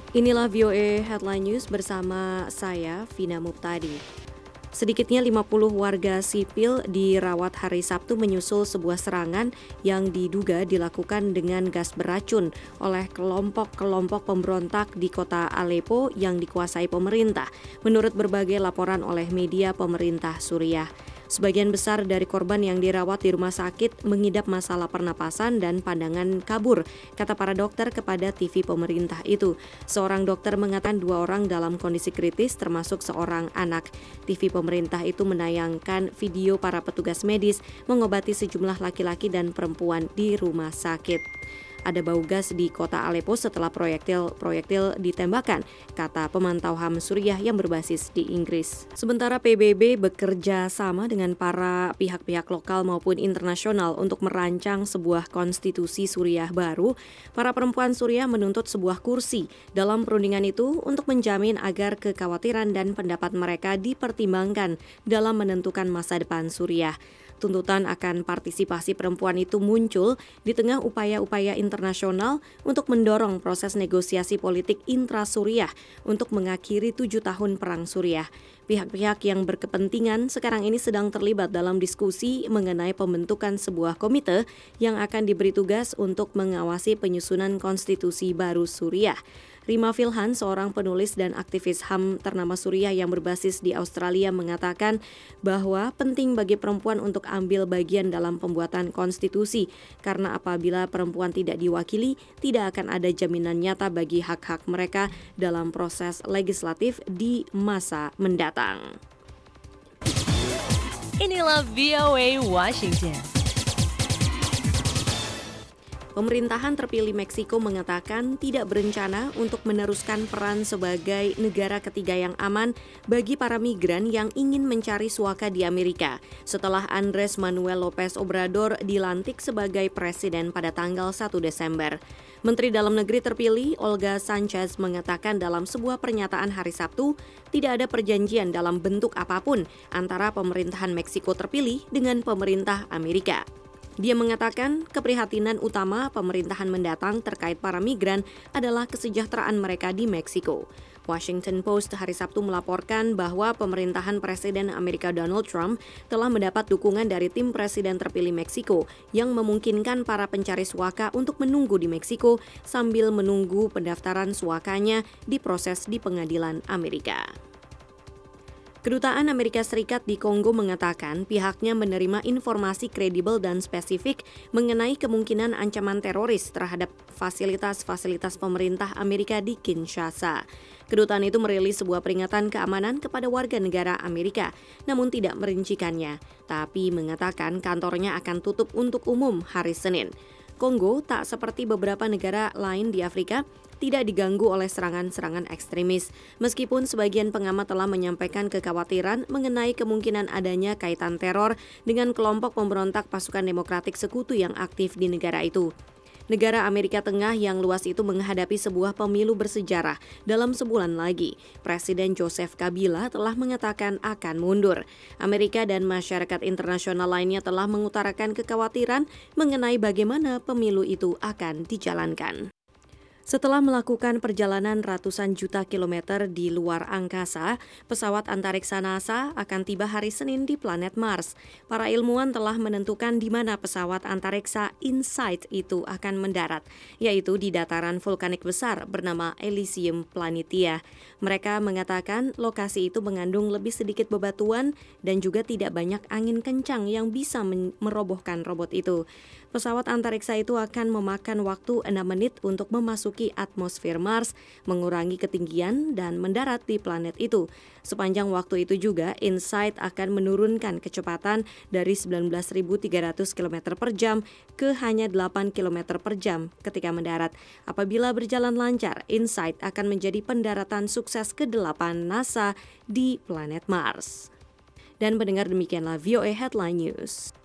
Inilah VOA Headline News bersama saya, Vina Muptadi. Sedikitnya 50 warga sipil dirawat hari Sabtu menyusul sebuah serangan yang diduga dilakukan dengan gas beracun oleh kelompok-kelompok pemberontak di kota Aleppo yang dikuasai pemerintah, menurut berbagai laporan oleh media pemerintah Suriah. Sebagian besar dari korban yang dirawat di rumah sakit mengidap masalah pernapasan dan pandangan kabur, kata para dokter kepada TV pemerintah itu. Seorang dokter mengatakan 2 orang dalam kondisi kritis termasuk seorang anak. TV pemerintah itu menayangkan video para petugas medis mengobati sejumlah laki-laki dan perempuan di rumah sakit. Ada bau gas di kota Aleppo setelah proyektil ditembakkan, kata pemantau HAM Suriah yang berbasis di Inggris. Sementara PBB bekerja sama dengan para pihak-pihak lokal maupun internasional untuk merancang sebuah konstitusi Suriah baru. Para perempuan Suriah menuntut sebuah kursi dalam perundingan itu untuk menjamin agar kekhawatiran dan pendapat mereka dipertimbangkan dalam menentukan masa depan Suriah. Tuntutan akan partisipasi perempuan itu muncul di tengah upaya-upaya internasional untuk mendorong proses negosiasi politik intra-Suriah untuk mengakhiri 7 tahun perang Suriah. Pihak-pihak yang berkepentingan sekarang ini sedang terlibat dalam diskusi mengenai pembentukan sebuah komite yang akan diberi tugas untuk mengawasi penyusunan konstitusi baru Suriah. Rima Filhan, seorang penulis dan aktivis HAM ternama Suriah yang berbasis di Australia, mengatakan bahwa penting bagi perempuan untuk ambil bagian dalam pembuatan konstitusi karena apabila perempuan tidak diwakili, tidak akan ada jaminan nyata bagi hak-hak mereka dalam proses legislatif di masa mendatang. Inilah VOA Washington. Pemerintahan terpilih Meksiko mengatakan tidak berencana untuk meneruskan peran sebagai negara ketiga yang aman bagi para migran yang ingin mencari suaka di Amerika setelah Andrés Manuel López Obrador dilantik sebagai presiden pada tanggal 1 Desember. Menteri Dalam Negeri terpilih Olga Sanchez mengatakan dalam sebuah pernyataan hari Sabtu tidak ada perjanjian dalam bentuk apapun antara pemerintahan Meksiko terpilih dengan pemerintah Amerika. Dia mengatakan keprihatinan utama pemerintahan mendatang terkait para migran adalah kesejahteraan mereka di Meksiko. Washington Post hari Sabtu melaporkan bahwa pemerintahan Presiden Amerika Donald Trump telah mendapat dukungan dari tim presiden terpilih Meksiko yang memungkinkan para pencari suaka untuk menunggu di Meksiko sambil menunggu pendaftaran suakanya diproses di pengadilan Amerika. Kedutaan Amerika Serikat di Kongo mengatakan pihaknya menerima informasi kredibel dan spesifik mengenai kemungkinan ancaman teroris terhadap fasilitas-fasilitas pemerintah Amerika di Kinshasa. Kedutaan itu merilis sebuah peringatan keamanan kepada warga negara Amerika, namun tidak merincikannya, tapi mengatakan kantornya akan tutup untuk umum hari Senin. Kongo tak seperti beberapa negara lain di Afrika tidak diganggu oleh serangan-serangan ekstremis, meskipun sebagian pengamat telah menyampaikan kekhawatiran mengenai kemungkinan adanya kaitan teror dengan kelompok pemberontak pasukan demokratik sekutu yang aktif di negara itu. Negara Amerika Tengah yang luas itu menghadapi sebuah pemilu bersejarah dalam sebulan lagi. Presiden Joseph Kabila telah mengatakan akan mundur. Amerika dan masyarakat internasional lainnya telah mengutarakan kekhawatiran mengenai bagaimana pemilu itu akan dijalankan. Setelah melakukan perjalanan ratusan juta kilometer di luar angkasa, pesawat antariksa NASA akan tiba hari Senin di planet Mars. Para ilmuwan telah menentukan di mana pesawat antariksa InSight itu akan mendarat, yaitu di dataran vulkanik besar bernama Elysium Planitia. Mereka mengatakan lokasi itu mengandung lebih sedikit bebatuan dan juga tidak banyak angin kencang yang bisa merobohkan robot itu. Pesawat antariksa itu akan memakan waktu 6 menit untuk memasuki atmosfer Mars, mengurangi ketinggian, dan mendarat di planet itu. Sepanjang waktu itu juga, InSight akan menurunkan kecepatan dari 19.300 km per jam ke hanya 8 km per jam ketika mendarat. Apabila berjalan lancar, InSight akan menjadi pendaratan sukses ke-8 NASA di planet Mars. Dan pendengar, demikianlah VOA Headline News.